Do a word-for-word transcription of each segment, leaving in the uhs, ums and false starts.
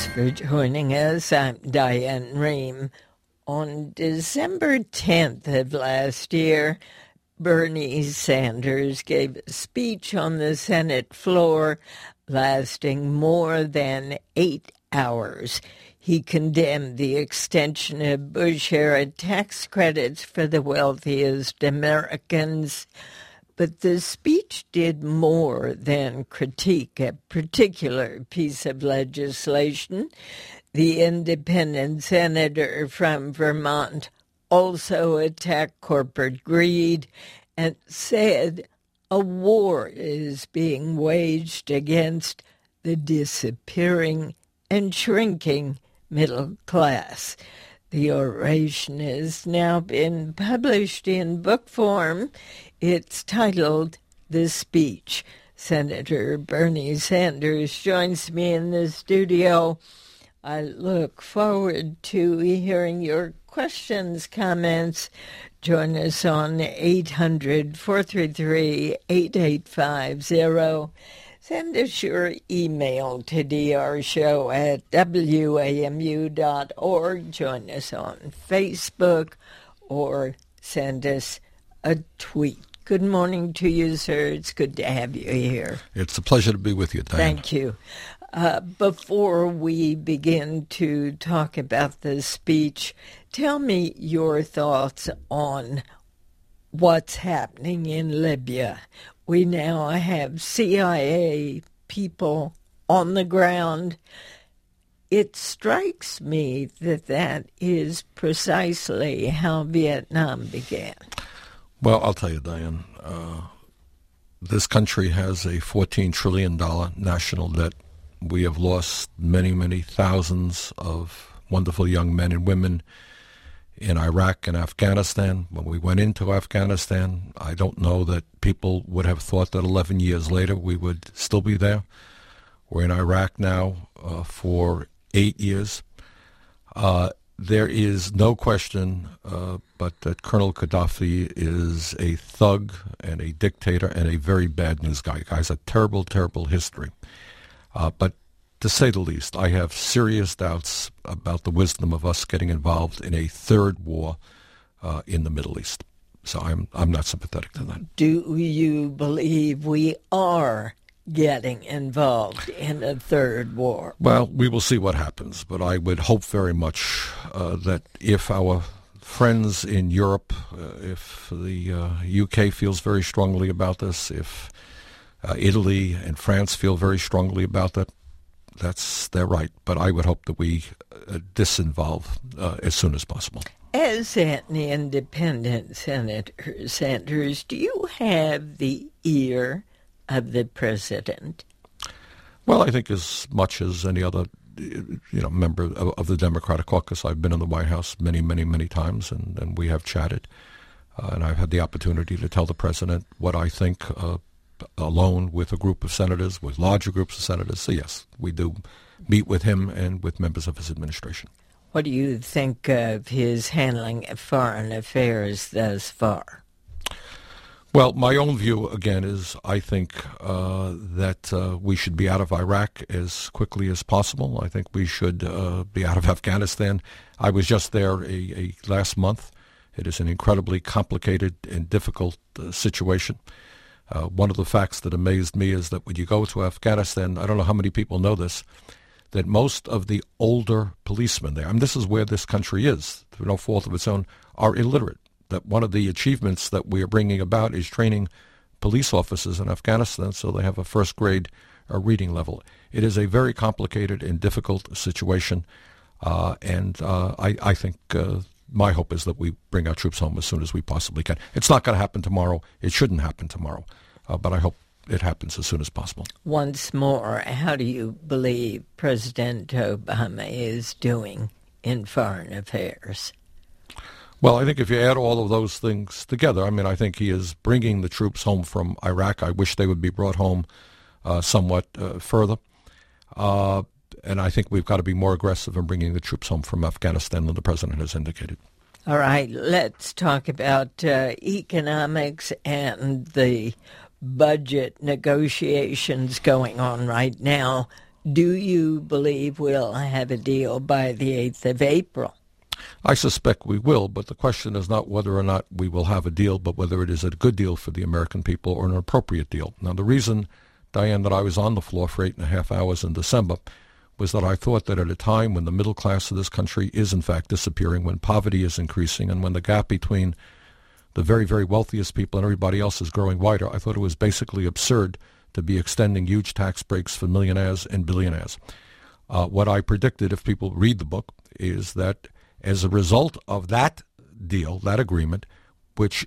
Thanks for joining us. I'm Diane Rehm. On December tenth of last year, Bernie Sanders gave a speech on the Senate floor lasting more than eight hours. He condemned the extension of Bush-era tax credits for the wealthiest Americans. But the speech did more than critique a particular piece of legislation. The independent senator from Vermont also attacked corporate greed and said a war is being waged against the disappearing and shrinking middle class. The oration has now been published in book form. It's titled The Speech. Senator Bernie Sanders joins me in the studio. I look forward to hearing your questions, comments. Join us on eight hundred, four three three, eight eight five zero. Send us your email to drshow at w a m u dot org. Join us on Facebook or send us a tweet. Good morning to you, sir. It's good to have you here. It's a pleasure to be with you, Diane. Thank you. Uh, before we begin to talk about the speech, tell me your thoughts on what's happening in Libya. We now have C I A people on the ground. It strikes me that that is precisely how Vietnam began. Well, I'll tell you, Diane, uh, this country has a fourteen trillion dollars national debt. We have lost many, many thousands of wonderful young men and women in Iraq and Afghanistan. When we went into Afghanistan, I don't know that people would have thought that eleven years later we would still be there. We're in Iraq now uh, for eight years. Uh, there is no question uh, but that Colonel Gaddafi is a thug and a dictator and a very bad news guy. He has a terrible, terrible history. Uh, but to say the least, I have serious doubts about the wisdom of us getting involved in a third war uh, in the Middle East. So I'm I'm not sympathetic to that. Do you believe we are getting involved in a third war? Well, we will see what happens, but I would hope very much uh, that if our friends in Europe, uh, if the uh, U K feels very strongly about this, if uh, Italy and France feel very strongly about that, that's their right. But I would hope that we uh, disinvolve uh, as soon as possible. As an independent Senator Sanders, do you have the ear of the president? Well, I think as much as any other, you know, member of, of the Democratic caucus, I've been in the White House many, many, many times, and, and we have chatted. Uh, and I've had the opportunity to tell the president what I think uh, alone with a group of senators, with larger groups of senators. So, yes, we do meet with him and with members of his administration. What do you think of his handling of foreign affairs thus far? Well, my own view, again, is I think uh, that uh, we should be out of Iraq as quickly as possible. I think we should uh, be out of Afghanistan. I was just there a, a last month. It is an incredibly complicated and difficult uh, situation. Uh, one of the facts that amazed me is that when you go to Afghanistan, I don't know how many people know this, that most of the older policemen there, I mean, this is where this country is, through no fault of its own, are illiterate. That one of the achievements that we are bringing about is training police officers in Afghanistan so they have a first-grade uh, reading level. It is a very complicated and difficult situation, uh, and uh, I, I think uh, my hope is that we bring our troops home as soon as we possibly can. It's not going to happen tomorrow. It shouldn't happen tomorrow, uh, but I hope it happens as soon as possible. Once more, how do you believe President Obama is doing in foreign affairs? Well, I think if you add all of those things together, I mean, I think he is bringing the troops home from Iraq. I wish they would be brought home uh, somewhat uh, further. Uh, and I think we've got to be more aggressive in bringing the troops home from Afghanistan than the president has indicated. All right, let's talk about uh, economics and the budget negotiations going on right now. Do you believe we'll have a deal by the eighth of April? I suspect we will, but the question is not whether or not we will have a deal, but whether it is a good deal for the American people or an appropriate deal. Now, the reason, Diane, that I was on the floor for eight and a half hours in December was that I thought that at a time when the middle class of this country is in fact disappearing, when poverty is increasing, and when the gap between the very, very wealthiest people and everybody else is growing wider, I thought it was basically absurd to be extending huge tax breaks for millionaires and billionaires. Uh, what I predicted, if people read the book, is that as a result of that deal, that agreement, which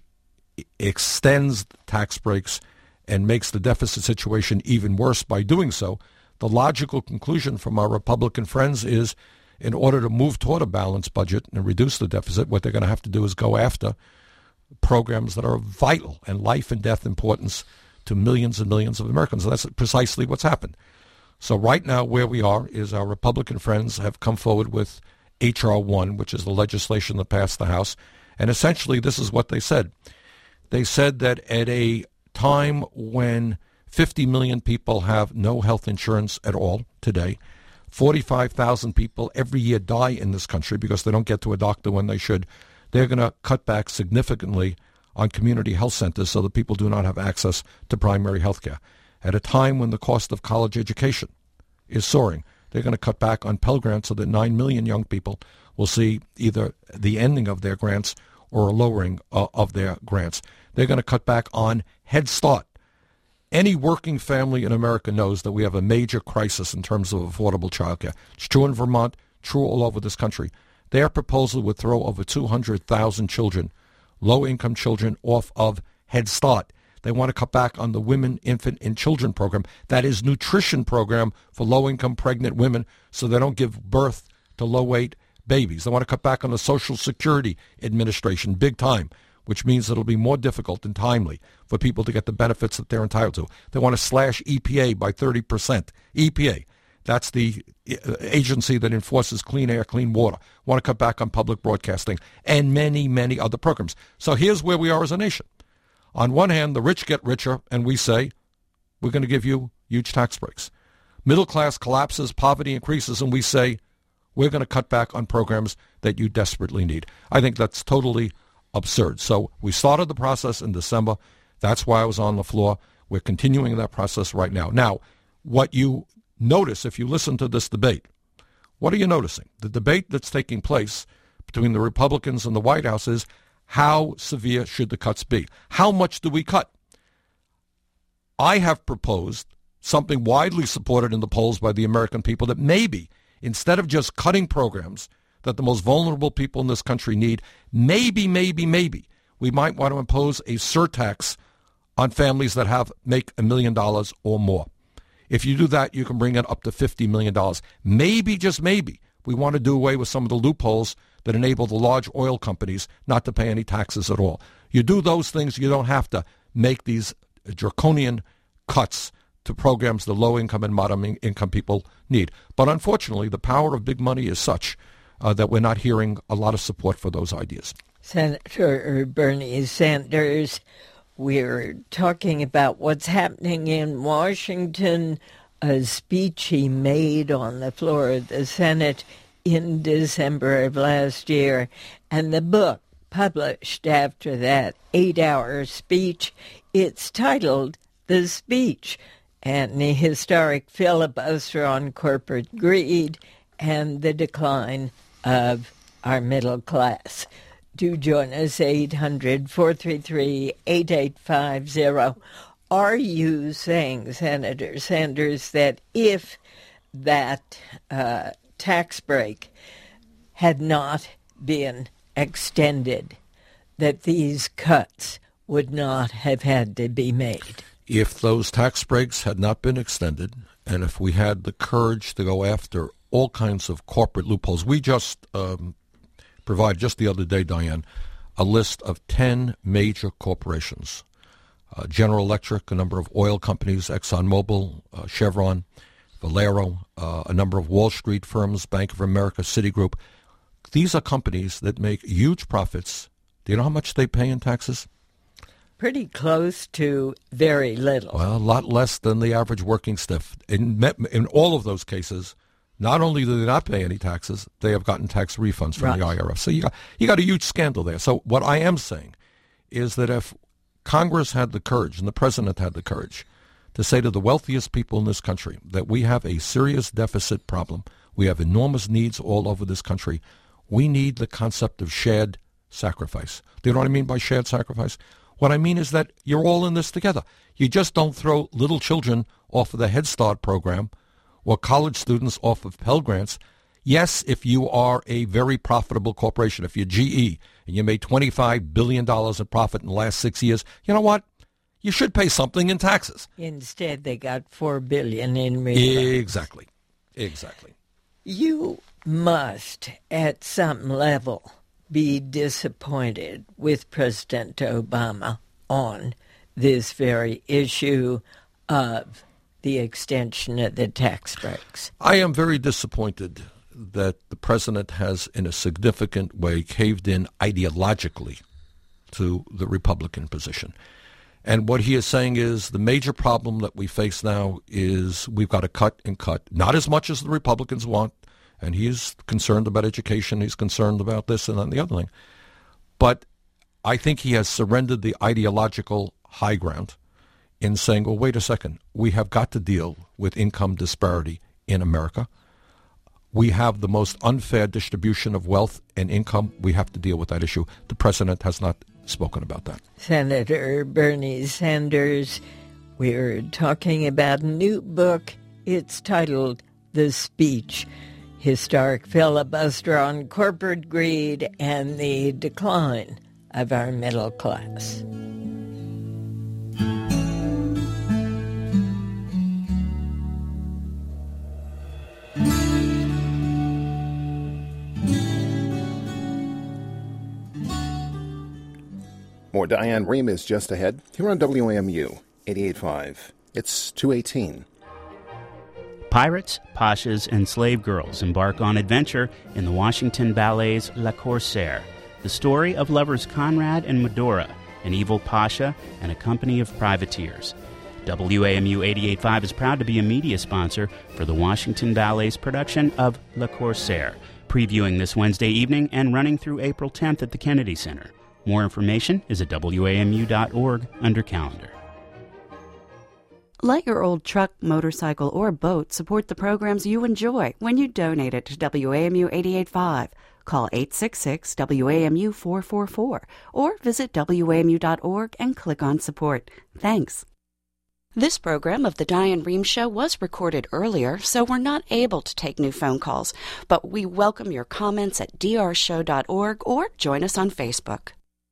extends tax breaks and makes the deficit situation even worse by doing so, the logical conclusion from our Republican friends is, in order to move toward a balanced budget and reduce the deficit, what they're going to have to do is go after programs that are vital and life and death importance to millions and millions of Americans. And that's precisely what's happened. So right now where we are is our Republican friends have come forward with H R one, which is the legislation that passed the House. And essentially this is what they said. They said that at a time when fifty million people have no health insurance at all today, forty-five thousand people every year die in this country because they don't get to a doctor when they should, they're going to cut back significantly on community health centers so that people do not have access to primary health care. At a time when the cost of college education is soaring, they're going to cut back on Pell Grants so that nine million young people will see either the ending of their grants or a lowering uh, of their grants. They're going to cut back on Head Start. Any working family in America knows that we have a major crisis in terms of affordable child care. It's true in Vermont, true all over this country. Their proposal would throw over two hundred thousand children, low-income children, off of Head Start. They want to cut back on the Women, Infant, and Children program. That is nutrition program for low-income pregnant women so they don't give birth to low-weight babies. They want to cut back on the Social Security Administration big time, which means it'll be more difficult and timely for people to get the benefits that they're entitled to. They want to slash E P A by thirty percent. E P A, that's the agency that enforces clean air, clean water. Want to cut back on public broadcasting and many, many other programs. So here's where we are as a nation. On one hand, the rich get richer, and we say, we're going to give you huge tax breaks. Middle class collapses, poverty increases, and we say, we're going to cut back on programs that you desperately need. I think that's totally absurd. So we started the process in December. That's why I was on the floor. We're continuing that process right now. Now, what you notice if you listen to this debate, what are you noticing? The debate that's taking place between the Republicans and the White House is, how severe should the cuts be? How much do we cut? I have proposed something widely supported in the polls by the American people, that maybe instead of just cutting programs that the most vulnerable people in this country need, maybe, maybe, maybe we might want to impose a surtax on families that have make a million dollars or more. If you do that, you can bring it up to fifty million dollars. Maybe, just maybe, we want to do away with some of the loopholes that enable the large oil companies not to pay any taxes at all. You do those things, you don't have to make these draconian cuts to programs the low-income and moderate-income people need. But unfortunately, the power of big money is such uh, that we're not hearing a lot of support for those ideas. Senator Bernie Sanders, we're talking about what's happening in Washington, a speech he made on the floor of the Senate in December of last year, and the book published after that eight-hour speech. It's titled The Speech, and the historic filibuster on corporate greed and the decline of our middle class. Do join us, eight hundred, four three three, eight eight five zero. Are you saying, Senator Sanders, that if that uh, tax break had not been extended, that these cuts would not have had to be made? If those tax breaks had not been extended, and if we had the courage to go after all kinds of corporate loopholes, we just um, provided just the other day, Diane, a list of ten major corporations. Uh, General Electric, a number of oil companies, ExxonMobil, uh, Chevron, Valero, uh, a number of Wall Street firms, Bank of America, Citigroup. These are companies that make huge profits. Do you know how much they pay in taxes? pretty close to very little. Well, a lot less than the average working stiff. In, in all of those cases, not only do they not pay any taxes, they have gotten tax refunds from right. the I R S. So you got, you got a huge scandal there. So what I am saying is that if Congress had the courage and the president had the courage to say to the wealthiest people in this country that we have a serious deficit problem, we have enormous needs all over this country, we need the concept of shared sacrifice. Do you know what I mean by shared sacrifice? What I mean is that you're all in this together. You just don't throw little children off of the Head Start program or college students off of Pell Grants. Yes, if you are a very profitable corporation, if you're G E and you made twenty-five billion dollars in profit in the last six years, you know what? You should pay something in taxes. Instead, they got four billion dollars in refunds. Exactly. Exactly. You must, at some level, be disappointed with President Obama on this very issue of the extension of the tax breaks. I am very disappointed that the president has, in a significant way, caved in ideologically to the Republican position. And what he is saying is the major problem that we face now is we've got to cut and cut, not as much as the Republicans want, and he is concerned about education, he's concerned about this and the other thing. But I think he has surrendered the ideological high ground in saying, well, wait a second, we have got to deal with income disparity in America. We have the most unfair distribution of wealth and income. We have to deal with that issue. The president has not spoken about that. Senator Bernie Sanders, we're talking about a new book. It's titled The Speech, Historic Filibuster on Corporate Greed and the Decline of Our Middle Class. More Diane Rehm is just ahead here on W A M U eighty-eight point five. It's two eighteen. Pirates, pashas, and slave girls embark on adventure in the Washington Ballet's Le Corsaire, the story of lovers Conrad and Medora, an evil pasha, and a company of privateers. W A M U eighty-eight point five is proud to be a media sponsor for the Washington Ballet's production of Le Corsaire, previewing this Wednesday evening and running through April tenth at the Kennedy Center. More information is at W A M U dot org under calendar. Let your old truck, motorcycle, or boat support the programs you enjoy when you donate it to W A M U eighty-eight point five. Call eight six six W A M U four four four or visit W A M U dot org and click on support. Thanks. This program of The Diane Rehm Show was recorded earlier, so we're not able to take new phone calls, but we welcome your comments at D R show dot org or join us on Facebook.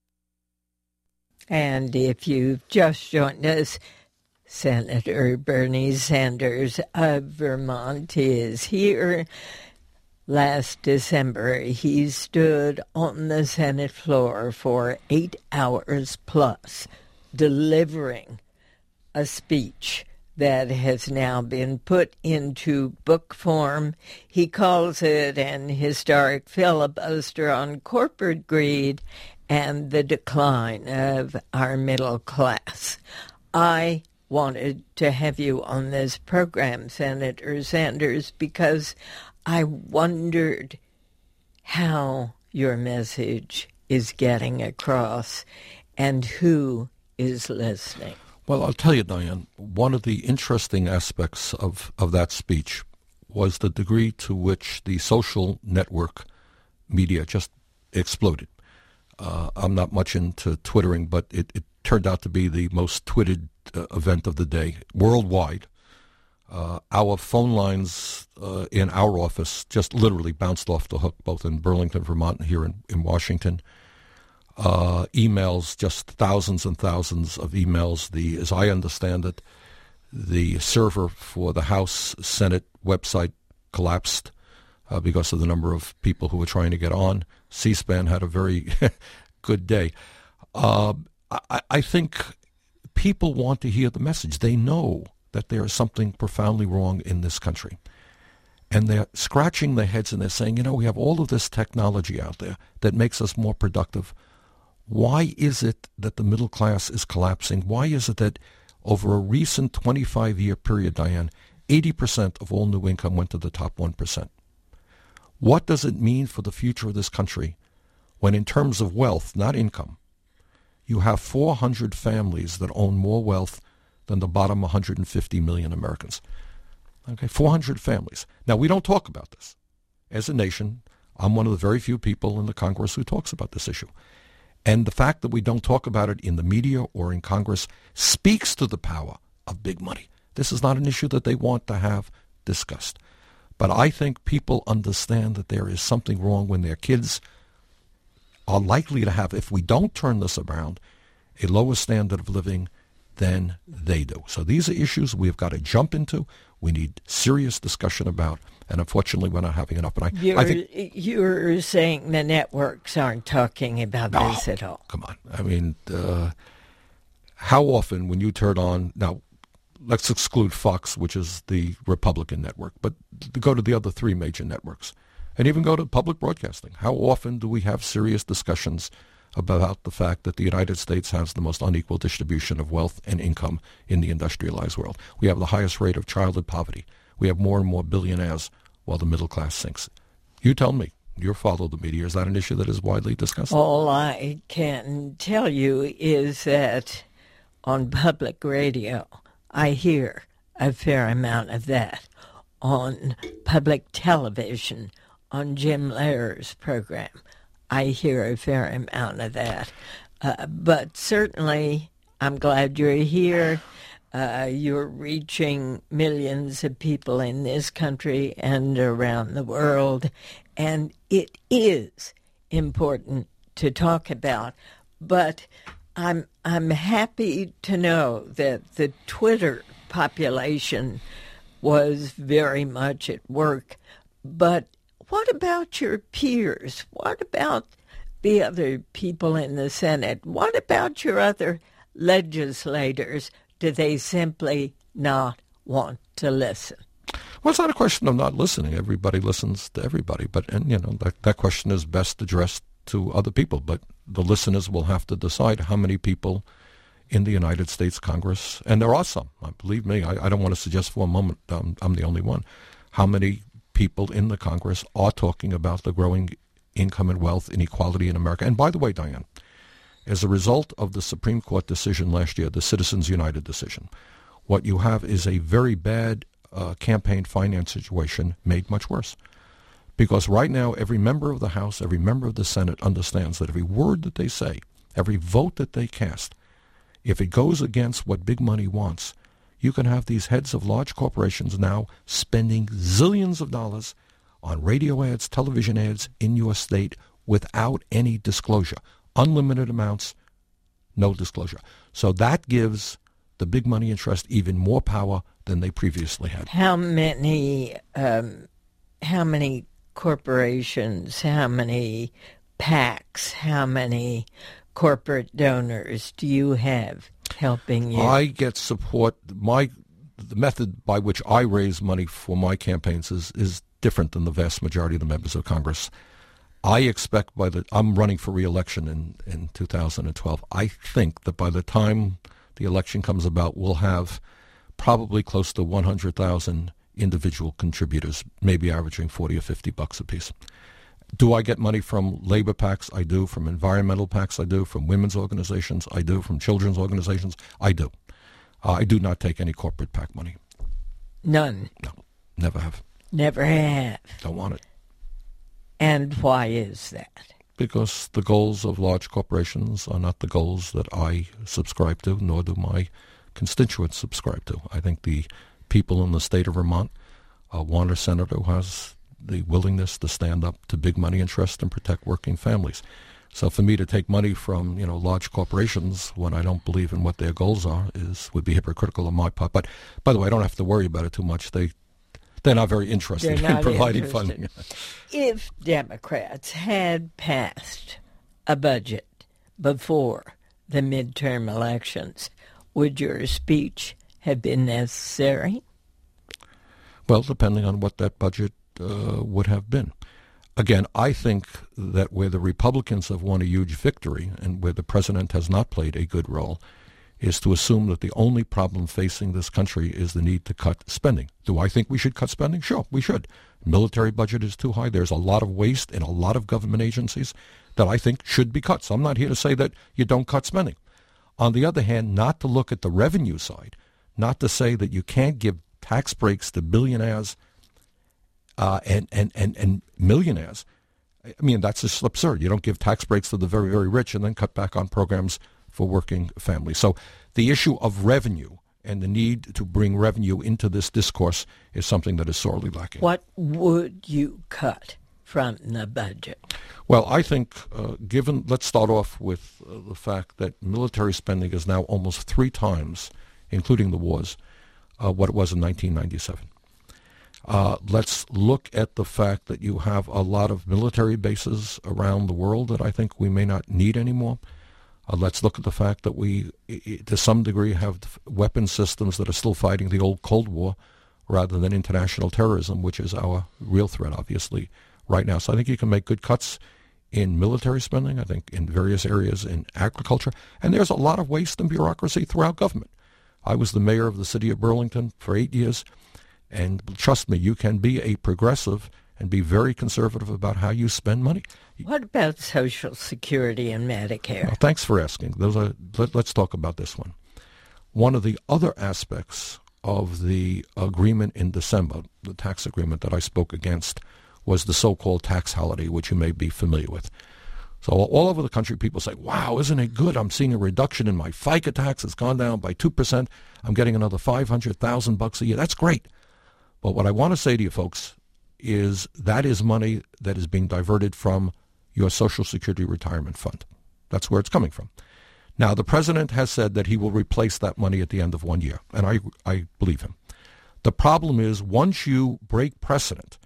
And if you've just joined us, Senator Bernie Sanders of Vermont is here. Last December, he stood on the Senate floor for eight hours plus, delivering a speech that has now been put into book form. He calls it an historic filibuster on corporate greed and the decline of our middle class. I wanted to have you on this program, Senator Sanders, because I wondered how your message is getting across and who is listening. Well, I'll tell you, Diane, one of the interesting aspects of, of that speech was the degree to which the social network media just exploded. Uh, I'm not much into Twittering, but it, it turned out to be the most twitted uh, event of the day worldwide. Uh, our phone lines uh, in our office just literally bounced off the hook, both in Burlington, Vermont, and here in, in Washington. Uh, emails, just thousands and thousands of emails. The, as I understand it, the server for the House Senate website collapsed uh, because of the number of people who were trying to get on. C-SPAN had a very good day. Uh, I, I think people want to hear the message. They know that there is something profoundly wrong in this country. And they're scratching their heads and they're saying, you know, we have all of this technology out there that makes us more productive. Why is it that the middle class is collapsing? Why is it that over a recent twenty-five-year period, Diane, eighty percent of all new income went to the top one percent? What does it mean for the future of this country when in terms of wealth, not income, you have four hundred families that own more wealth than the bottom one hundred fifty million Americans? Okay, four hundred families. Now, we don't talk about this. As a nation, I'm one of the very few people in the Congress who talks about this issue. And the fact that we don't talk about it in the media or in Congress speaks to the power of big money. This is not an issue that they want to have discussed. But I think people understand that there is something wrong when their kids are likely to have, if we don't turn this around, a lower standard of living than they do. So these are issues we've got to jump into. We need serious discussion about, and unfortunately we're not having enough. But I, you're, I think you're saying the networks aren't talking about no, this at all. Come on. I mean, uh, how often when you turn on, now let's exclude Fox, which is the Republican network, but go to the other three major networks, and even go to public broadcasting. How often do we have serious discussions about the fact that the United States has the most unequal distribution of wealth and income in the industrialized world? We have the highest rate of childhood poverty. We have more and more billionaires while the middle class sinks. You tell me. You follow the media. Is that an issue that is widely discussed? All I can tell you is that on public radio, I hear a fair amount of that. On public television, on Jim Lehrer's program, I hear a fair amount of that. Uh, but certainly, I'm glad you're here. Uh, you're reaching millions of people in this country and around the world. And it is important to talk about. But I'm I'm happy to know that the Twitter population was very much at work. But what about your peers? What about the other people in the Senate? What about your other legislators? Do they simply not want to listen? Well, it's not a question of not listening. Everybody listens to everybody. But, and you know, that, that question is best addressed to other people. But the listeners will have to decide how many people in the United States Congress, and there are some, believe me, I, I don't want to suggest for a moment um, I'm the only one, how many people in the Congress are talking about the growing income and wealth inequality in America. And by the way, Diane, as a result of the Supreme Court decision last year, the Citizens United decision, what you have is a very bad uh, campaign finance situation made much worse. Because right now, every member of the House, every member of the Senate understands that every word that they say, every vote that they cast, if it goes against what big money wants, you can have these heads of large corporations now spending zillions of dollars on radio ads, television ads in your state without any disclosure. Unlimited amounts, no disclosure. So that gives the big money interest even more power than they previously had. How many, um, how many corporations, how many PACs, how many corporate donors do you have helping you? I get support. My the method by which I raise money for my campaigns is, is different than the vast majority of the members of Congress. I expect by the I'm running for re-election in, in two thousand twelve. I think that by the time the election comes about, we'll have probably close to one hundred thousand individual contributors, maybe averaging forty or fifty bucks apiece. Do I get money from labor PACs? I do. From environmental PACs? I do. From women's organizations? I do. From children's organizations? I do. Uh, I do not take any corporate PAC money. None? No, never have. Never have. Don't want it. And why is that? Because the goals of large corporations are not the goals that I subscribe to, nor do my constituents subscribe to. I think the people in the state of Vermont uh, want a senator who has the willingness to stand up to big money interests and protect working families. So for me to take money from, you know, large corporations when I don't believe in what their goals are is would be hypocritical on my part. But by the way, I don't have to worry about it too much. They they're not very interested not in providing interested. funding. If Democrats had passed a budget before the midterm elections, would your speech have been necessary? Well, depending on what that budget uh, would have been. Again, I think that where the Republicans have won a huge victory and where the president has not played a good role is to assume that the only problem facing this country is the need to cut spending. Do I think we should cut spending? Sure, we should. Military budget is too high. There's a lot of waste in a lot of government agencies that I think should be cut. So I'm not here to say that you don't cut spending. On the other hand, not to look at the revenue side, not to say that you can't give tax breaks to billionaires uh, and, and, and, and millionaires. I mean, that's just absurd. You don't give tax breaks to the very, very rich and then cut back on programs for working families. So the issue of revenue and the need to bring revenue into this discourse is something that is sorely lacking. What would you cut from the budget? Well, I think, uh, given, let's start off with uh, the fact that military spending is now almost three times, including the wars, uh, what it was in nineteen ninety-seven. Uh, let's look at the fact that you have a lot of military bases around the world that I think we may not need anymore. Uh, let's look at the fact that we, to some degree, have weapon systems that are still fighting the old Cold War rather than international terrorism, which is our real threat, obviously, right now. So I think you can make good cuts in military spending, I think in various areas in agriculture. And there's a lot of waste and bureaucracy throughout government. I was the mayor of the city of Burlington for eight years, and trust me, you can be a progressive and be very conservative about how you spend money. What about Social Security and Medicare? Well, thanks for asking. Those are, let, let's talk about this one. One of the other aspects of the agreement in December, the tax agreement that I spoke against, was the so-called tax holiday, which you may be familiar with. So all over the country, people say, wow, isn't it good? I'm seeing a reduction in my FICA tax. It's gone down by two percent. I'm getting another five hundred thousand bucks a year. That's great. But what I want to say to you folks is that is money that is being diverted from your Social Security retirement fund. That's where it's coming from. Now, the president has said that he will replace that money at the end of one year, and I, I believe him. The problem is once you break precedent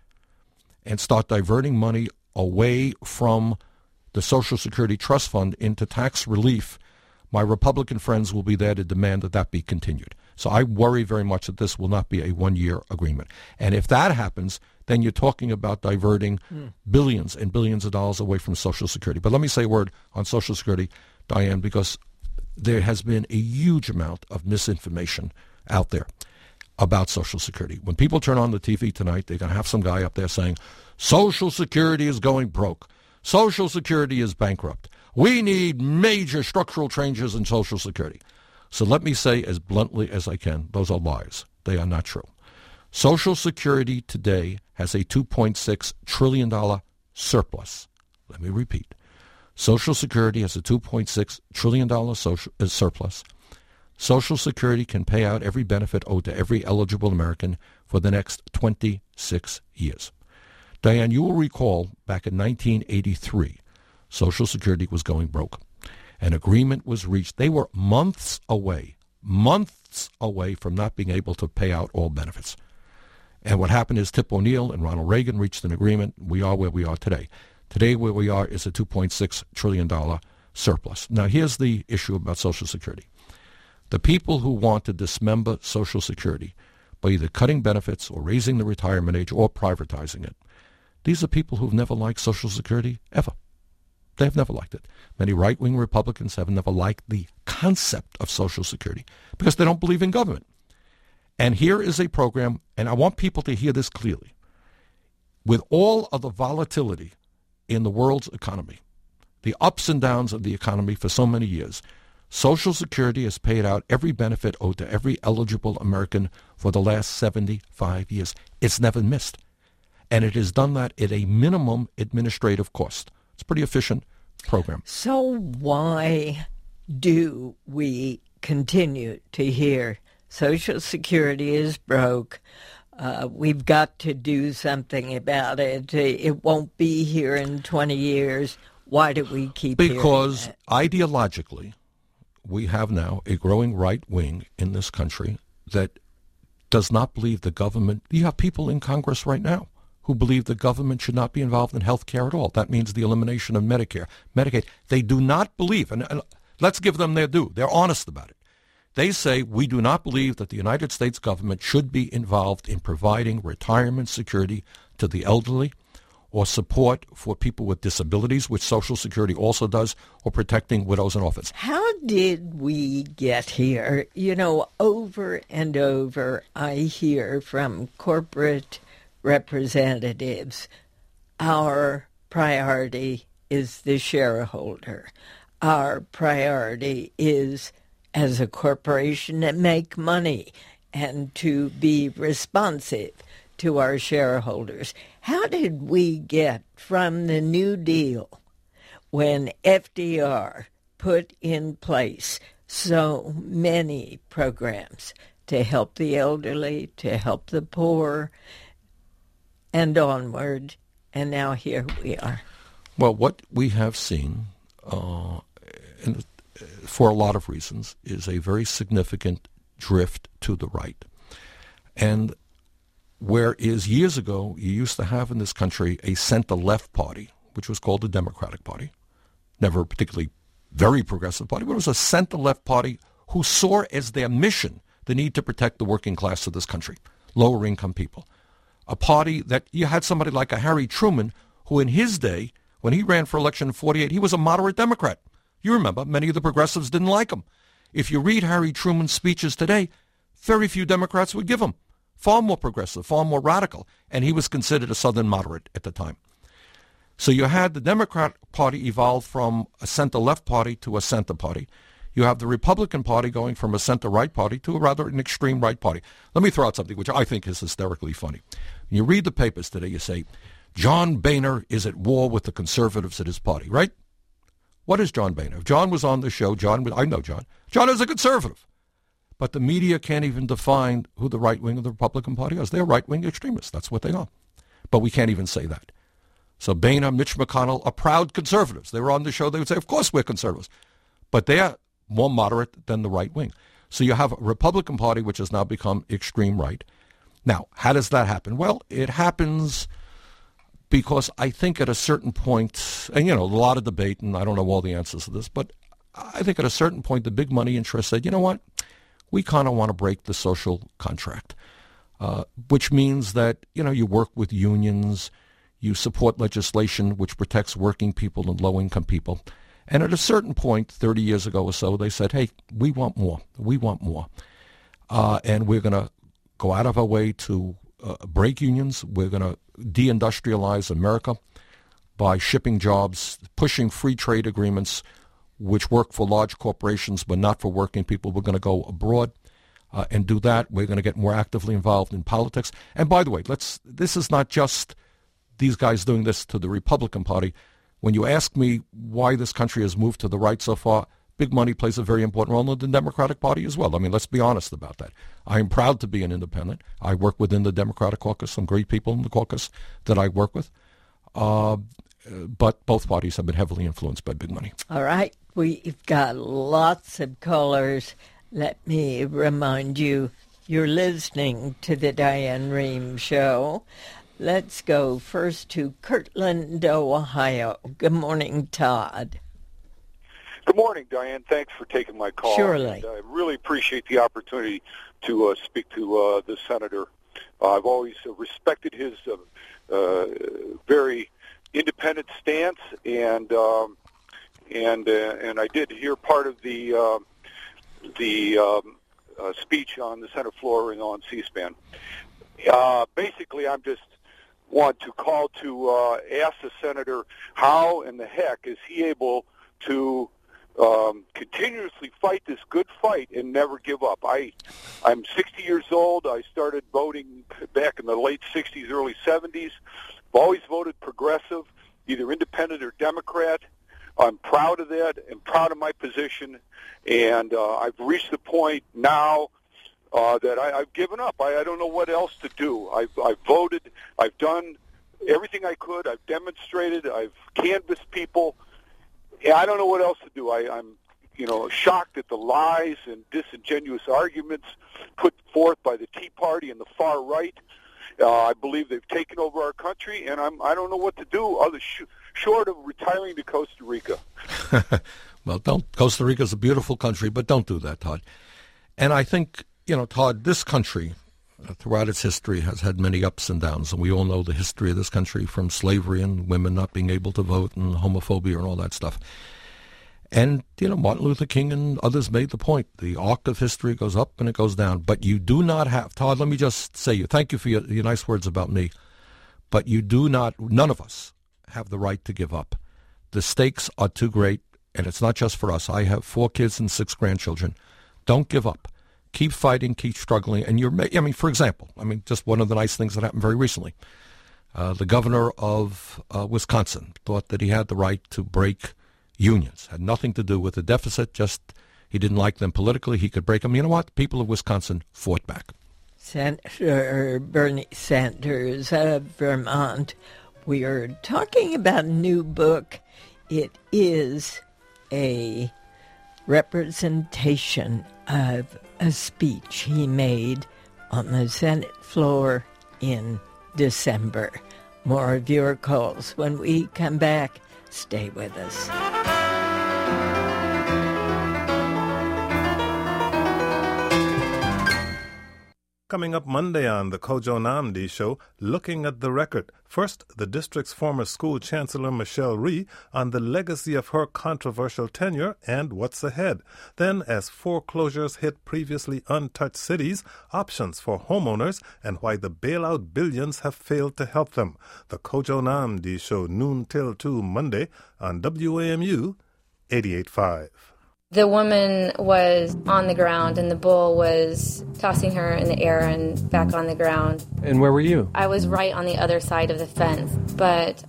and start diverting money away from the Social Security Trust Fund into tax relief, my Republican friends will be there to demand that that be continued. So I worry very much that this will not be a one-year agreement. And if that happens, then you're talking about diverting mm. billions and billions of dollars away from Social Security. But let me say a word on Social Security, Diane, because there has been a huge amount of misinformation out there about Social Security. When people turn on the T V tonight, they're going to have some guy up there saying, Social Security is going broke. Social Security is bankrupt. We need major structural changes in Social Security. So let me say as bluntly as I can, those are lies. They are not true. Social Security today has a two point six trillion dollars surplus. Let me repeat. Social Security has a two point six trillion dollars social, uh, surplus. Social Security can pay out every benefit owed to every eligible American for the next twenty-six years. Diane, you will recall back in nineteen eighty-three, Social Security was going broke. An agreement was reached. They were months away, months away from not being able to pay out all benefits. And what happened is Tip O'Neill and Ronald Reagan reached an agreement. We are where we are today. Today where we are is a two point six trillion dollars surplus. Now here's the issue about Social Security. The people who want to dismember Social Security by either cutting benefits or raising the retirement age or privatizing it, these are people who've never liked Social Security ever. They've never liked it. Many right-wing Republicans have never liked the concept of Social Security because they don't believe in government. And here is a program, and I want people to hear this clearly. With all of the volatility in the world's economy, the ups and downs of the economy for so many years, Social Security has paid out every benefit owed to every eligible American for the last seventy-five years. It's never missed. And it has done that at a minimum administrative cost. It's a pretty efficient program. So why do we continue to hear Social Security is broke? Uh, we've got to do something about it. It won't be here in twenty years. Why do we keep Because hearing that? Ideologically, we have now a growing right wing in this country that does not believe the government. You have people in Congress right now who believe the government should not be involved in health care at all. That means the elimination of Medicare, Medicaid. They do not believe, and, and let's give them their due. They're honest about it. They say we do not believe that the United States government should be involved in providing retirement security to the elderly or support for people with disabilities, which Social Security also does, or protecting widows and orphans. How did we get here? You know, over and over I hear from corporate representatives, our priority is the shareholder. Our priority is, as a corporation, to make money and to be responsive to our shareholders. How did we get from the New Deal, when F D R put in place so many programs to help the elderly, to help the poor, and onward, and now here we are? Well, what we have seen, uh, and for a lot of reasons, is a very significant drift to the right. And whereas years ago you used to have in this country a center-left party, which was called the Democratic Party, never a particularly very progressive party, but it was a center-left party who saw as their mission the need to protect the working class of this country, lower-income people. A party that you had somebody like a Harry Truman, who in his day, when he ran for election in forty-eight, he was a moderate Democrat. You remember, many of the progressives didn't like him. If you read Harry Truman's speeches today, very few Democrats would give him. Far more progressive, far more radical, and he was considered a Southern moderate at the time. So you had the Democrat Party evolve from a center-left party to a center party. You have the Republican Party going from a center-right party to a rather an extreme right party. Let me throw out something which I think is hysterically funny. When you read the papers today, you say, John Boehner is at war with the conservatives at his party, right? What is John Boehner? If John was on the show, John, I know John. John is a conservative. But the media can't even define who the right wing of the Republican Party is. They're right-wing extremists. That's what they are. But we can't even say that. So Boehner, Mitch McConnell are proud conservatives. They were on the show. They would say, of course we're conservatives. But they are more moderate than the right wing. So you have a Republican Party which has now become extreme right. Now, how does that happen? Well, it happens because I think at a certain point, and, you know, a lot of debate, and I don't know all the answers to this, but I think at a certain point the big money interests said, you know what, we kind of want to break the social contract, uh, which means that, you know, you work with unions, you support legislation which protects working people and low-income people. And at a certain point, thirty years ago or so, they said, hey, we want more. We want more. Uh, and we're going to go out of our way to uh, break unions. We're going to deindustrialize America by shipping jobs, pushing free trade agreements, which work for large corporations but not for working people. We're going to go abroad uh, and do that. We're going to get more actively involved in politics. And by the way, let's. This is not just these guys doing this to the Republican Party. When you ask me why this country has moved to the right so far, big money plays a very important role in the Democratic Party as well. I mean, let's be honest about that. I am proud to be an independent. I work within the Democratic caucus, some great people in the caucus that I work with. Uh, but both parties have been heavily influenced by big money. All right. We've got lots of callers. Let me remind you, you're listening to the Diane Rehm Show. Let's go first to Kirtland, Ohio. Good morning, Todd. Good morning, Diane. Thanks for taking my call. Surely. And I really appreciate the opportunity to uh, speak to uh, the senator. Uh, I've always uh, respected his uh, uh, very independent stance, and um, and uh, and I did hear part of the uh, the um, uh, speech on the Senate floor and on C-SPAN. Uh, basically, I'm just want to call to uh, ask the senator how in the heck is he able to um, continuously fight this good fight and never give up. I, I'm sixty years old. I started voting back in the late sixties, early seventies. I've always voted progressive, either independent or Democrat. I'm proud of that and proud of my position, and uh, I've reached the point now Uh, that I, I've given up. I, I don't know what else to do. I've, I've voted. I've done everything I could. I've demonstrated. I've canvassed people. Yeah, I don't know what else to do. I, I'm, you know, shocked at the lies and disingenuous arguments put forth by the Tea Party and the far right. Uh, I believe they've taken over our country, and I'm, I don't know what to do other sh- short of retiring to Costa Rica. Well, don't. Costa Rica is a beautiful country, but don't do that, Todd. And I think, you know, Todd, this country, uh, throughout its history, has had many ups and downs. And we all know the history of this country, from slavery and women not being able to vote and homophobia and all that stuff. And, you know, Martin Luther King and others made the point. The arc of history goes up and it goes down. But you do not have, Todd, let me just say you, thank you for your, your nice words about me. But you do not, none of us have the right to give up. The stakes are too great, and it's not just for us. I have four kids and six grandchildren. Don't give up. Keep fighting, keep struggling. And you're, I mean, for example, I mean, just one of the nice things that happened very recently. Uh, the governor of uh, Wisconsin thought that he had the right to break unions. Had nothing to do with the deficit, just he didn't like them politically. He could break them. You know what? People of Wisconsin fought back. Senator Bernie Sanders of Vermont. We are talking about a new book. It is a representation of a speech he made on the Senate floor in December. More of your calls when we come back. Stay with us. Coming up Monday on the Kojo Nnamdi Show, looking at the record. First, the district's former school chancellor, Michelle Rhee, on the legacy of her controversial tenure and what's ahead. Then, as foreclosures hit previously untouched cities, options for homeowners and why the bailout billions have failed to help them. The Kojo Nnamdi Show, noon till two Monday on W A M U eighty-eight point five. The woman was on the ground and the bull was tossing her in the air and back on the ground. And where were you? I was right on the other side of the fence, but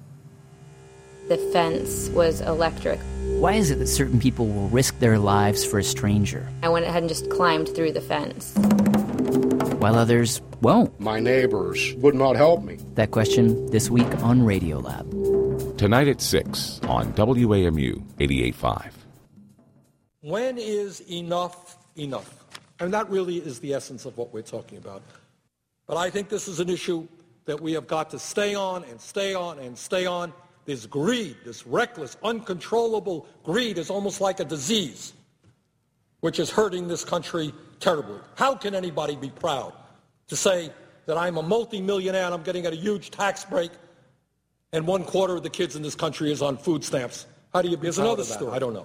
the fence was electric. Why is it that certain people will risk their lives for a stranger? I went ahead and just climbed through the fence. While others won't. My neighbors would not help me. That question this week on Radiolab. Tonight at six on W A M U eighty-eight point five. When is enough enough? And that really is the essence of what we're talking about. But I think this is an issue that we have got to stay on and stay on and stay on. This greed, this reckless, uncontrollable greed is almost like a disease, which is hurting this country terribly. How can anybody be proud to say that I'm a multimillionaire and I'm getting a huge tax break and one quarter of the kids in this country is on food stamps? How do you be There's proud another of that? story. I don't know.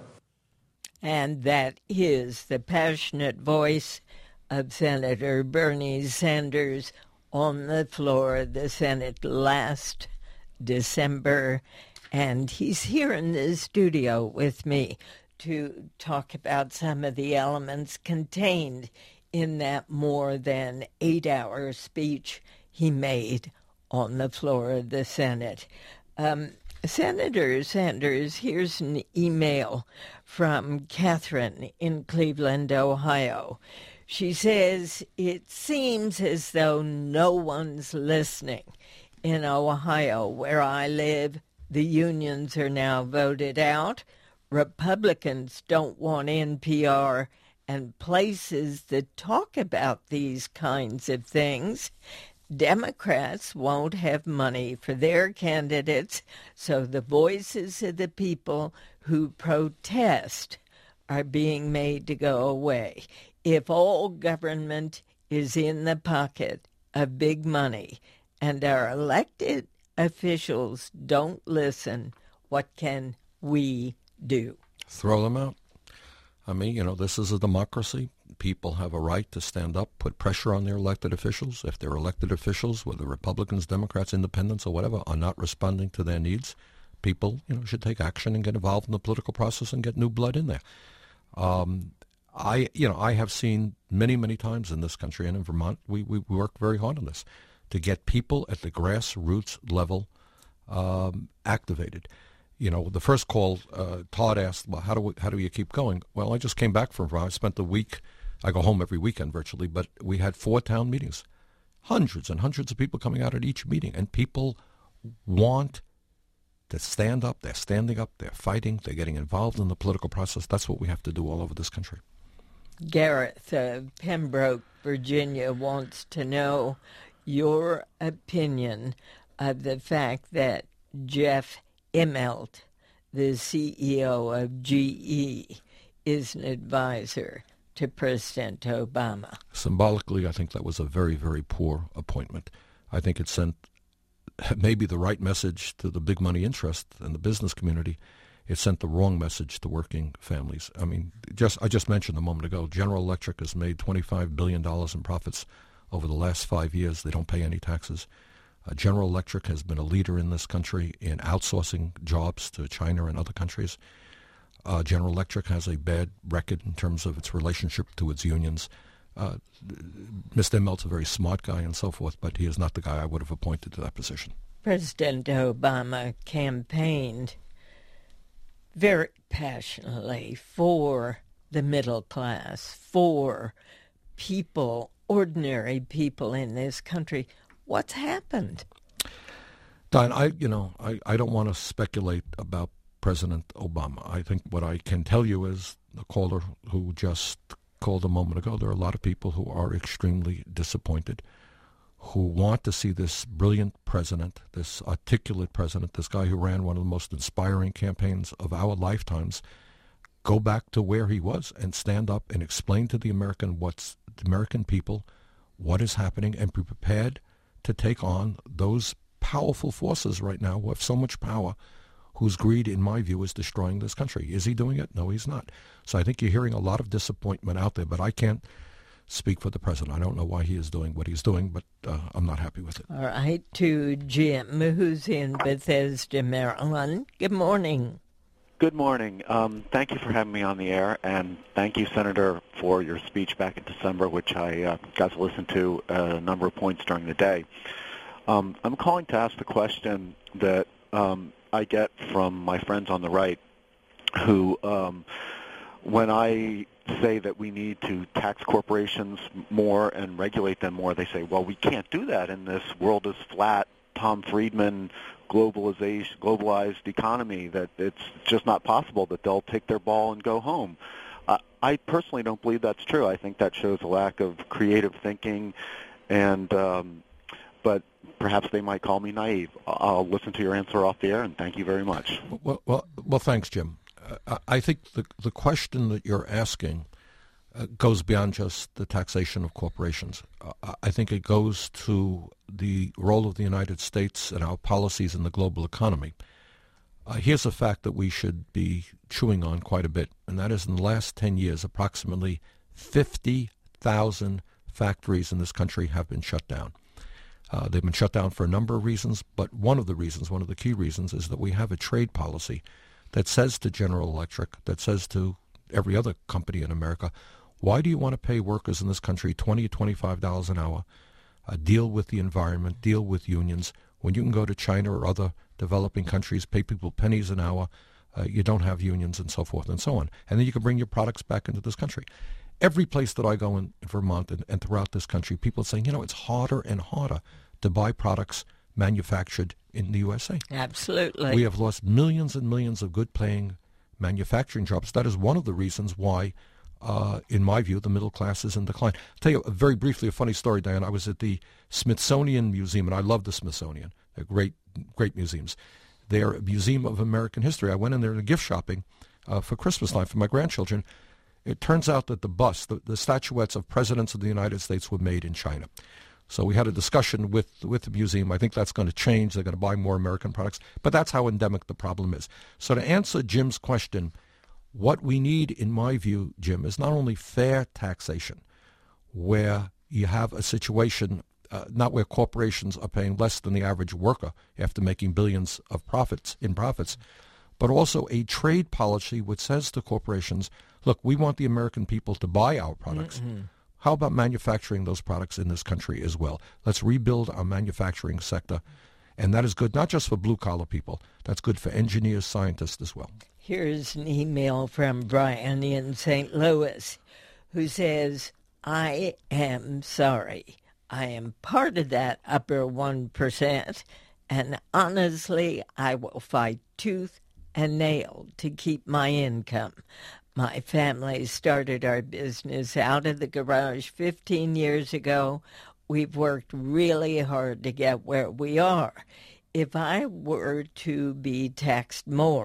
And that is the passionate voice of Senator Bernie Sanders on the floor of the Senate last December. And he's here in the studio with me to talk about some of the elements contained in that more than eight-hour speech he made on the floor of the Senate. Um, Senator Sanders, here's an email from Catherine in Cleveland, Ohio. She says, it seems as though no one's listening. In Ohio, where I live, the unions are now voted out. Republicans don't want N P R and places that talk about these kinds of things. Democrats won't have money for their candidates, so the voices of the people who protest are being made to go away. If all government is in the pocket of big money and our elected officials don't listen, what can we do? Throw them out. I mean, you know, this is a democracy. People have a right to stand up, put pressure on their elected officials. If their elected officials, whether Republicans, Democrats, Independents, or whatever, are not responding to their needs, people, you know, should take action and get involved in the political process and get new blood in there. Um, I, you know, I have seen many, many times in this country and in Vermont, we, we work very hard on this to get people at the grassroots level um, activated. You know, the first call, uh, Todd asked, well, how do we, how do you keep going? Well, I just came back from Vermont. I spent the week. I go home every weekend virtually, but we had four town meetings. Hundreds and hundreds of people coming out at each meeting, and people want to stand up. They're standing up. They're fighting. They're getting involved in the political process. That's what we have to do all over this country. Gareth of Pembroke, Virginia, wants to know your opinion of the fact that Jeff Immelt, the C E O of G E, is an advisor to President Obama? Symbolically, I think that was a very, very poor appointment. I think it sent maybe the right message to the big money interest and the business community. It sent the wrong message to working families. I mean, just I just mentioned a moment ago, General Electric has made twenty-five billion dollars in profits over the last five years. They don't pay any taxes. Uh, General Electric has been a leader in this country in outsourcing jobs to China and other countries. Uh, General Electric has a bad record in terms of its relationship to its unions. Uh, Mister Immelt's a very smart guy and so forth, but he is not the guy I would have appointed to that position. President Obama campaigned very passionately for the middle class, for people, ordinary people in this country. What's happened? Diane, I, you know, I, I don't want to speculate about President Obama. I think what I can tell you is the caller who just called a moment ago, there are a lot of people who are extremely disappointed, who want to see this brilliant president, this articulate president, this guy who ran one of the most inspiring campaigns of our lifetimes, go back to where he was and stand up and explain to the American what's the American people what is happening and be prepared to take on those powerful forces right now who have so much power, whose greed, in my view, is destroying this country. Is he doing it? No, he's not. So I think you're hearing a lot of disappointment out there, but I can't speak for the president. I don't know why he is doing what he's doing, but uh, I'm not happy with it. All right, to Jim, who's in Bethesda, Maryland. Good morning. Good morning. Um, thank you for having me on the air, and thank you, Senator, for your speech back in December, which I uh, got to listen to a number of points during the day. Um, I'm calling to ask the question that um, I get from my friends on the right who, um, when I say that we need to tax corporations more and regulate them more, they say, well, we can't do that in this world is flat, Tom Friedman, globalization, globalized economy, that it's just not possible that they'll take their ball and go home. Uh, I personally don't believe that's true. I think that shows a lack of creative thinking, and um, but perhaps they might call me naive. I'll listen to your answer off the air, and thank you very much. Well, well, well thanks, Jim. Uh, I think the the question that you're asking uh, goes beyond just the taxation of corporations. Uh, I think it goes to the role of the United States and our policies in the global economy. Uh, here's a fact that we should be chewing on quite a bit, and that is in the last ten years, approximately fifty thousand factories in this country have been shut down. Uh, they've been shut down for a number of reasons, but one of the reasons, one of the key reasons, is that we have a trade policy that says to General Electric, that says to every other company in America, why do you want to pay workers in this country twenty dollars, twenty-five dollars an hour, uh, deal with the environment, deal with unions, when you can go to China or other developing countries, pay people pennies an hour, uh, you don't have unions and so forth and so on, and then you can bring your products back into this country. Every place that I go in, in Vermont and, and throughout this country, people are saying, you know, it's harder and harder to buy products manufactured in the U S A. Absolutely. We have lost millions and millions of good-paying manufacturing jobs. That is one of the reasons why, uh, in my view, the middle class is in decline. I'll tell you uh, very briefly a funny story, Diane. I was at the Smithsonian Museum, and I love the Smithsonian. They're great, great museums. They're a museum of American history. I went in there to gift shopping uh, for Christmas time for my grandchildren. It turns out that the bust, the, the statuettes of presidents of the United States were made in China. So we had a discussion with, with the museum. I think that's going to change. They're going to buy more American products. But that's how endemic the problem is. So to answer Jim's question, what we need, in my view, Jim, is not only fair taxation, where you have a situation, uh, not where corporations are paying less than the average worker after making billions of profits in profits, but also a trade policy which says to corporations, look, we want the American people to buy our products. Mm-hmm. How about manufacturing those products in this country as well? Let's rebuild our manufacturing sector. And that is good not just for blue-collar people. That's good for engineers, scientists as well. Here's an email from Brian in Saint Louis who says, I am sorry. I am part of that upper one percent, and honestly, I will fight tooth and nail to keep my income. My family started our business out of the garage fifteen years ago. We've worked really hard to get where we are. If I were to be taxed more,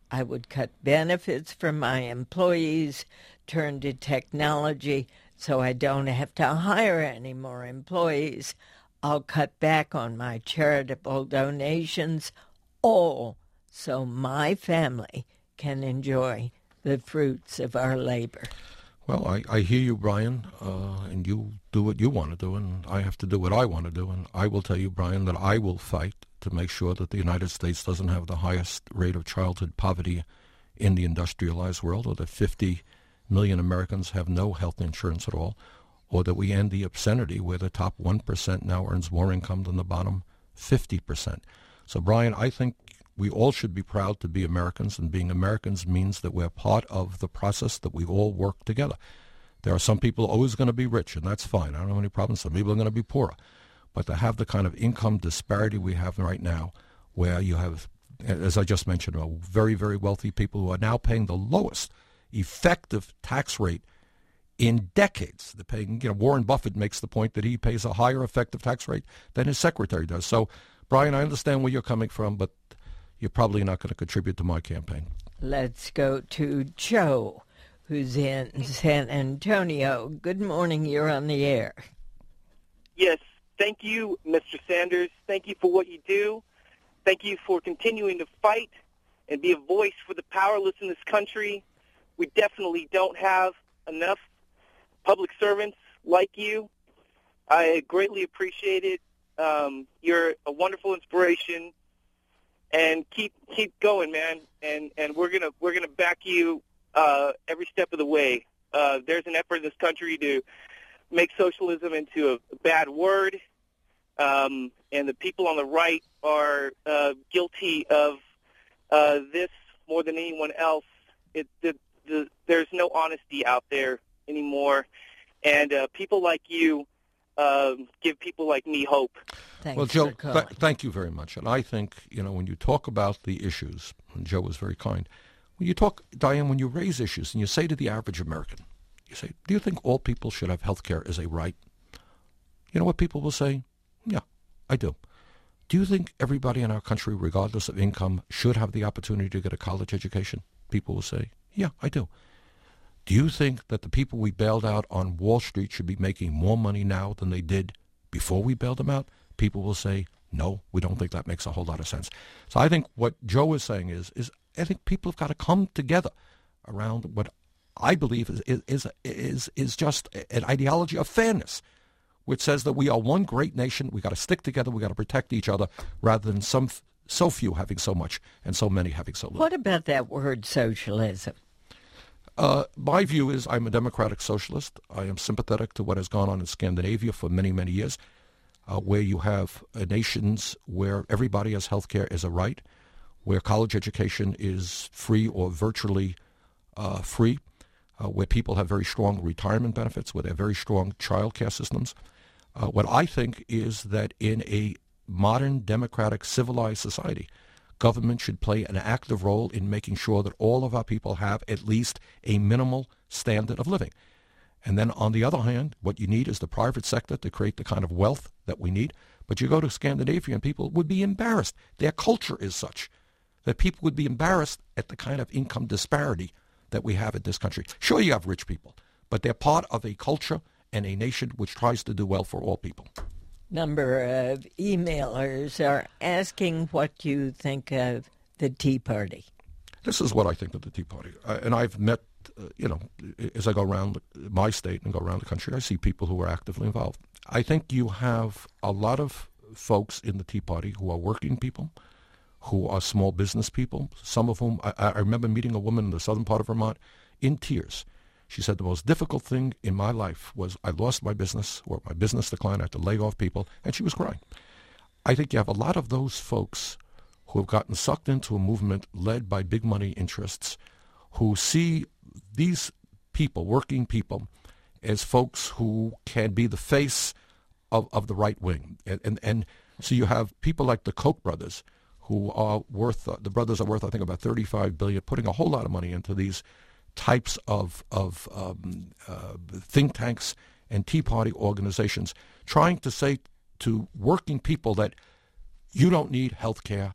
I would cut benefits for my employees, turn to technology so I don't have to hire any more employees. I'll cut back on my charitable donations, all so my family can enjoy the fruits of our labor. Well, I, I hear you, Brian, uh, and you do what you want to do, and I have to do what I want to do. And I will tell you, Brian, that I will fight to make sure that the United States doesn't have the highest rate of childhood poverty in the industrialized world, or that fifty million Americans have no health insurance at all, or that we end the obscenity where the top one percent now earns more income than the bottom fifty percent. So, Brian, I think we all should be proud to be Americans, and being Americans means that we're part of the process, that we all work together. There are some people always going to be rich, and that's fine. I don't have any problems. Some people are going to be poorer. But to have the kind of income disparity we have right now, where you have, as I just mentioned, very, very wealthy people who are now paying the lowest effective tax rate in decades. They're paying, you know, Warren Buffett makes the point that he pays a higher effective tax rate than his secretary does. So, Brian, I understand where you're coming from, but you're probably not going to contribute to my campaign. Let's go to Joe, who's in San Antonio. Good morning. You're on the air. Yes. Thank you, Mister Sanders. Thank you for what you do. Thank you for continuing to fight and be a voice for the powerless in this country. We definitely don't have enough public servants like you. I greatly appreciate it. Um, you're a wonderful inspiration. And keep keep going, man. And and we're gonna we're gonna back you uh, every step of the way. Uh, there's an effort in this country to make socialism into a, a bad word, um, and the people on the right are uh, guilty of uh, this more than anyone else. It, the, the, there's no honesty out there anymore, and uh, people like you uh, give people like me hope. Thanks well, Joe, for th- thank you very much. And I think, you know, when you talk about the issues, and Joe was very kind, when you talk, Diane, when you raise issues and you say to the average American, you say, do you think all people should have health care as a right? You know what people will say? Yeah, I do. Do you think everybody in our country, regardless of income, should have the opportunity to get a college education? People will say, yeah, I do. Do you think that the people we bailed out on Wall Street should be making more money now than they did before we bailed them out? People will say, no, we don't think that makes a whole lot of sense. So I think what Joe is saying is, is I think people have got to come together around what I believe is is is is just an ideology of fairness, which says that we are one great nation. We got to stick together. We got to protect each other, rather than some so few having so much and so many having so little. What about that word socialism? Uh, my view is I'm a democratic socialist. I am sympathetic to what has gone on in Scandinavia for many, many years, uh, where you have uh, nations where everybody has health care as a right, where college education is free or virtually uh, free, uh, where people have very strong retirement benefits, where they have very strong child care systems. Uh, what I think is that in a modern, democratic, civilized society, government should play an active role in making sure that all of our people have at least a minimal standard of living. And then on the other hand, what you need is the private sector to create the kind of wealth that we need. But you go to Scandinavia and people would be embarrassed. Their culture is such that people would be embarrassed at the kind of income disparity that we have in this country. Sure, you have rich people, but they're part of a culture and a nation which tries to do well for all people. Number of emailers are asking what you think of the Tea Party. This is what I think of the Tea Party. Uh, and I've met, uh, you know, as I go around my state and go around the country, I see people who are actively involved. I think you have a lot of folks in the Tea Party who are working people, who are small business people, some of whom, I, I remember meeting a woman in the southern part of Vermont in tears. She said, the most difficult thing in my life was I lost my business, or my business declined, I had to lay off people, and she was crying. I think you have a lot of those folks who have gotten sucked into a movement led by big money interests, who see these people, working people, as folks who can be the face of, of the right wing. And, and and so you have people like the Koch brothers, who are worth, uh, the brothers are worth, I think, about thirty-five billion dollars, putting a whole lot of money into these types of, of um, uh, think tanks and Tea Party organizations, trying to say to working people that you don't need health care,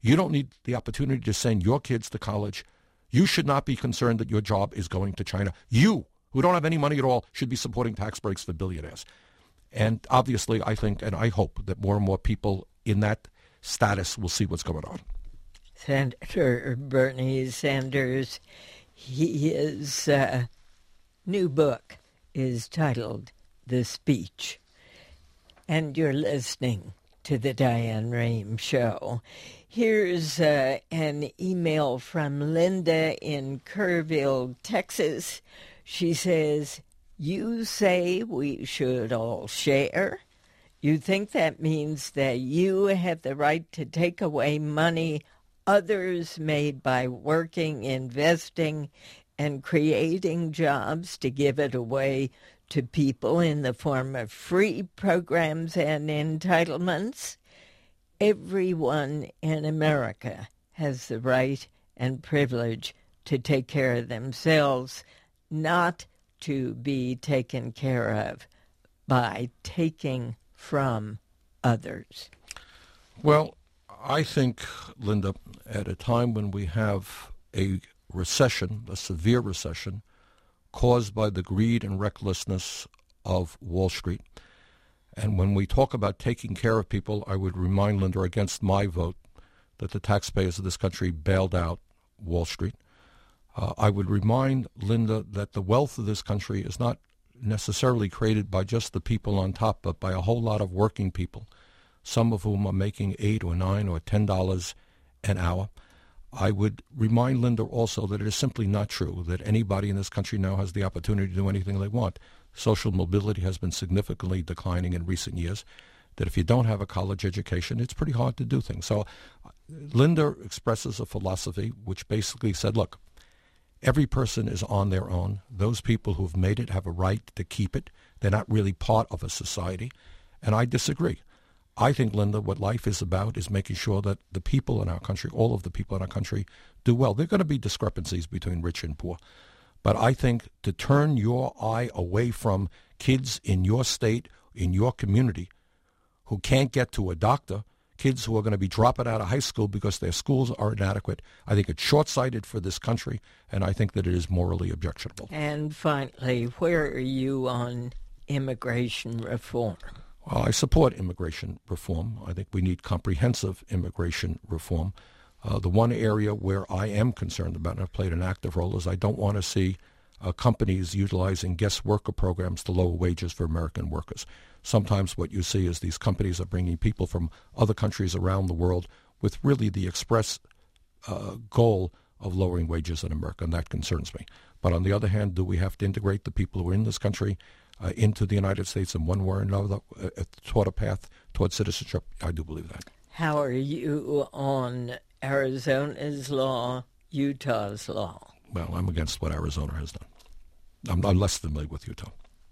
You don't need the opportunity to send your kids to college. You should not be concerned that your job is going to China. You, who don't have any money at all, should be supporting tax breaks for billionaires. And obviously, I think and I hope that more and more people in that status will see what's going on. Senator Bernie Sanders, his uh, new book is titled The Speech. And you're listening to the Diane Rehm Show. Here's uh, an email from Linda in Kerrville, Texas. She says, you say we should all share? You think that means that you have the right to take away money others made by working, investing, and creating jobs to give it away to people in the form of free programs and entitlements? Everyone in America has the right and privilege to take care of themselves, not to be taken care of by taking from others. Well, I think, Linda, at a time when we have a recession, a severe recession, caused by the greed and recklessness of Wall Street, and when we talk about taking care of people, I would remind Linda, against my vote, that the taxpayers of this country bailed out Wall Street. Uh, I would remind Linda that the wealth of this country is not necessarily created by just the people on top, but by a whole lot of working people, some of whom are making eight or nine or ten dollars an hour. I would remind Linda also that it is simply not true that anybody in this country now has the opportunity to do anything they want. Social mobility has been significantly declining in recent years, that if you don't have a college education, it's pretty hard to do things. So Linda expresses a philosophy which basically said, look, every person is on their own. Those people who've made it have a right to keep it. They're not really part of a society. And I disagree. I think, Linda, what life is about is making sure that the people in our country, all of the people in our country, do well. There are going to be discrepancies between rich and poor. But I think to turn your eye away from kids in your state, in your community, who can't get to a doctor, kids who are going to be dropping out of high school because their schools are inadequate, I think it's short-sighted for this country, and I think that it is morally objectionable. And finally, where are you on immigration reform? Well, I support immigration reform. I think we need comprehensive immigration reform. Uh, the one area where I am concerned about, and I've played an active role, is I don't want to see uh, companies utilizing guest worker programs to lower wages for American workers. Sometimes what you see is these companies are bringing people from other countries around the world with really the express uh, goal of lowering wages in America, and that concerns me. But on the other hand, do we have to integrate the people who are in this country uh, into the United States in one way or another, uh, toward a path toward citizenship? I do believe that. How are you on Arizona's law, Utah's law? Well, I'm against what Arizona has done. I'm, I'm less familiar with Utah.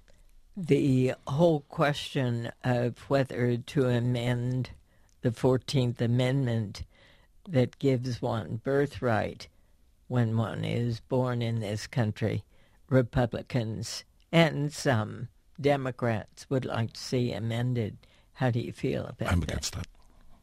The whole question of whether to amend the fourteenth Amendment that gives one birthright when one is born in this country, Republicans and some Democrats would like to see amended. How do you feel about that? I'm against that.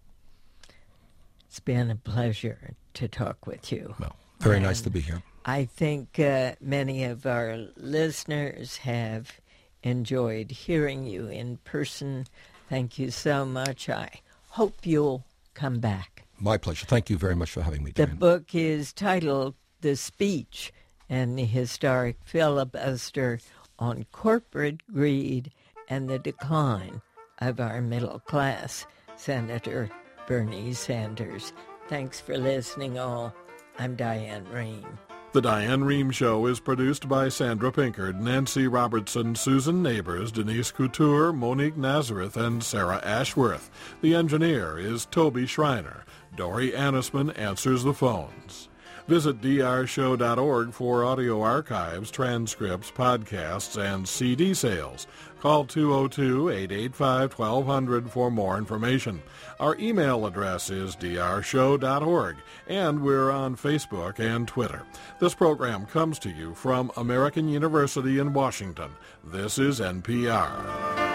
It's been a pleasure to talk with you. Well, very and nice to be here. I think uh, many of our listeners have enjoyed hearing you in person. Thank you so much. I hope you'll come back. My pleasure. Thank you very much for having me, The Diane. book is titled The Speech, and the historic filibuster on corporate greed and the decline of our middle class. Senator Bernie Sanders. Thanks for listening, all. I'm Diane Rehm. The Diane Rehm Show is produced by Sandra Pinkard, Nancy Robertson, Susan Neighbors, Denise Couture, Monique Nazareth, and Sarah Ashworth. The engineer is Toby Schreiner. Dory Annisman answers the phones. Visit d r show dot org for audio archives, transcripts, podcasts, and C D sales. Call two oh two, eight eight five, twelve hundred for more information. Our email address is d r show dot org, and we're on Facebook and Twitter. This program comes to you from American University in Washington. This is N P R.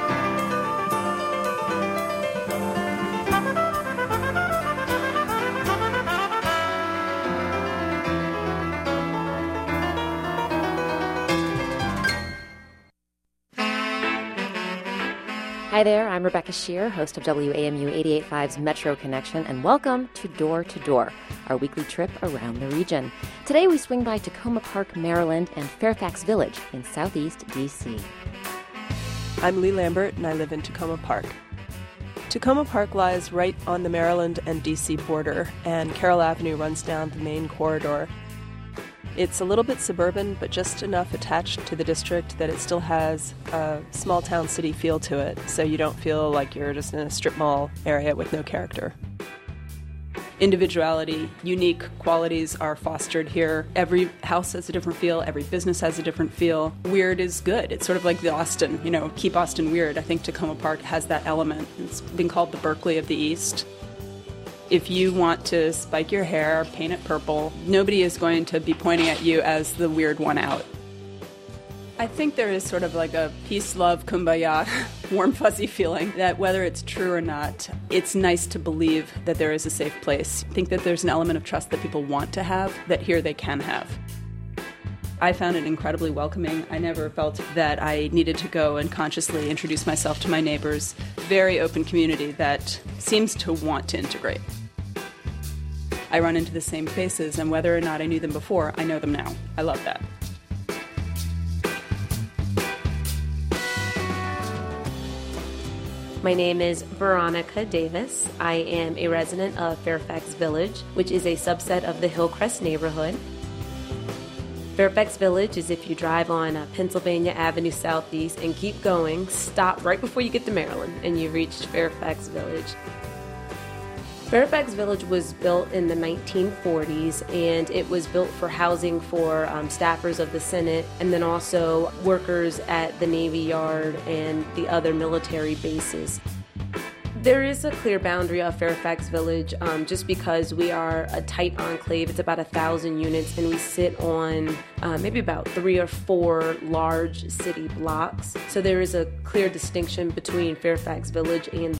Hi there, I'm Rebecca Shear, host of W A M U eighty-eight point five's Metro Connection, and welcome to Door to Door, our weekly trip around the region. Today we swing by Tacoma Park, Maryland, and Fairfax Village in southeast D C. I'm Lee Lambert, and I live in Tacoma Park. Tacoma Park lies right on the Maryland and D C border, and Carroll Avenue runs down the main corridor. It's a little bit suburban, but just enough attached to the district that it still has a small-town city feel to it, so you don't feel like you're just in a strip mall area with no character. Individuality, unique qualities are fostered here. Every house has a different feel, every business has a different feel. Weird is good. It's sort of like the Austin, you know, keep Austin weird. I think Tacoma Park has that element. It's been called the Berkeley of the East. If you want to spike your hair, paint it purple, nobody is going to be pointing at you as the weird one out. I think there is sort of like a peace, love, kumbaya, warm, fuzzy feeling that whether it's true or not, it's nice to believe that there is a safe place. I think that there's an element of trust that people want to have that here they can have. I found it incredibly welcoming. I never felt that I needed to go and consciously introduce myself to my neighbors. Very open community that seems to want to integrate. I run into the same faces, and whether or not I knew them before, I know them now. I love that. My name is Veronica Davis. I am a resident of Fairfax Village, which is a subset of the Hillcrest neighborhood. Fairfax Village is if you drive on uh, Pennsylvania Avenue Southeast and keep going, stop right before you get to Maryland, and you reached Fairfax Village. Fairfax Village was built in the nineteen forties, and it was built for housing for um, staffers of the Senate and then also workers at the Navy Yard and the other military bases. There is a clear boundary of Fairfax Village um, just because we are a tight enclave. It's about a thousand units, and we sit on uh, maybe about three or four large city blocks. So there is a clear distinction between Fairfax Village and